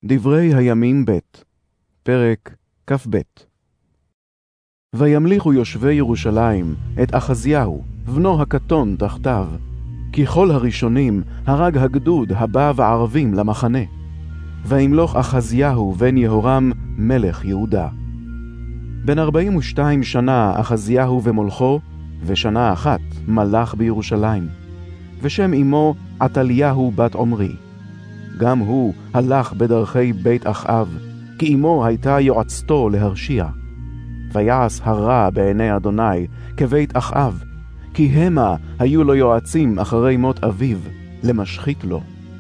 דברי הימים ב' פרק כ"ב. וימליכו יושבי ירושלים את אחזיהו, בנו הקטון תחתיו, כי כל הראשונים הרג הגדוד הבא וערבים למחנה. וימלוך אחזיהו בן יהורם מלך יהודה. בן 42 שנה אחזיהו ומולכו, ושנה אחת מלך בירושלים. ושם אמו עתליהו בת עמרי. גם הוא הלך בדרכי בית אחאב, כי אמו הייתה יועצתו להרשיע. ויעש הרע בעיני אדוני כבית אחאב, כי המה היו לו יועצים אחרי מות אביו, למשחית לו.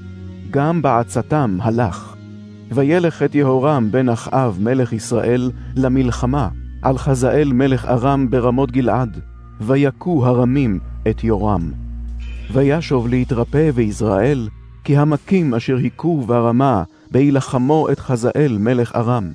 גם בעצתם הלך. וילך את יהורם בן אחאב מלך ישראל למלחמה על חזאל מלך ארם ברמות גלעד, ויכו הרמים את יורם. וישוב להתרפא ביזרעאל, כי המכים אשר היכו ברמה בהילחמו את חזאל מלך ארם.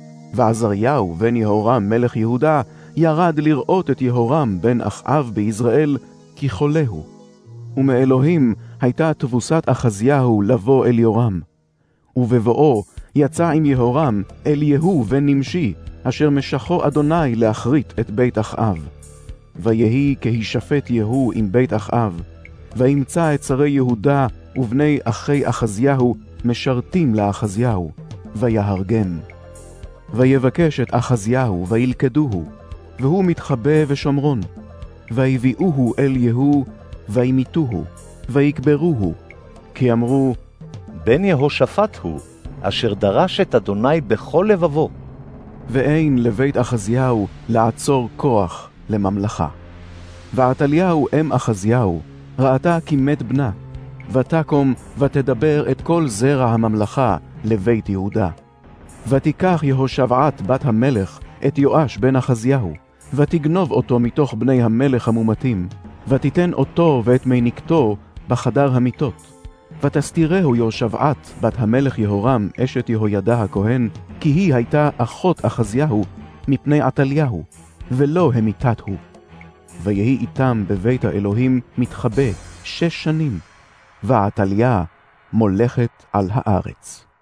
ועזריהו בן יהורם מלך יהודה ירד לראות את יהורם בן אחאב ביזרעאל, כי חולהו. ומאלוהים הייתה תבוסת אחזיהו לבוא אל יורם. ובבואו יצא עם יהורם אל יהוא בן נמשי, אשר משחו אדוני להכרית את בית אחאב. ויהי כהישפט יהוא עם בית אחאב, וימצא את שרי יהודה ובני אחי אחזיהו משרתים לאחזיהו, ויהרגם. ויבקש את אחזיהו וילכדוהו, והוא מתחבא בשומרון. ויביאוהו אל יהוא, וימיתוהו, ויקברוהו, כי אמרו, בן יהושפט הוא, אשר דרש את אדוני בכל לבבו. ואין לבית אחזיהו לעצור כוח לממלכה. ועתליהו אם אחזיהו ראתה כי מת בנה, ותקום ותדבר את כל זרע הממלכה לבית יהודה. ותיקח יהושבעת בת המלך את יואש בן אחזיהו, ותגנוב אותו מתוך בני המלך המומתים, ותיתן אותו ואת מיניקתו בחדר המיטות. ותסתירהו יהושבעת בת המלך יהורם אשת יהוידע הכהן, כי היא הייתה אחות אחזיהו מפני עתליהו, ולא המיתת הוא. ויהי איתם בבית האלוהים מתחבא 6 שנים, ועתליה מולכת על הארץ.